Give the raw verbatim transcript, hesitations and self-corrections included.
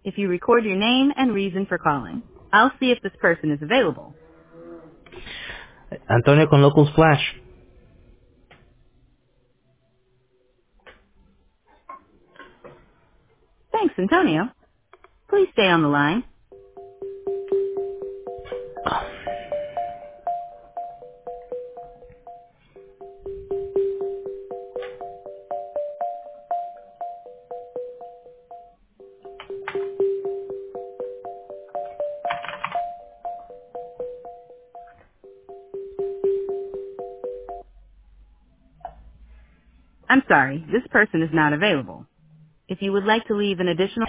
if you record your name and reason for calling. I'll see if this person is available. Antonio con Local Splash. Thanks, Antonio. Please stay on the line. I'm sorry, this person is not available. If you would like to leave an additional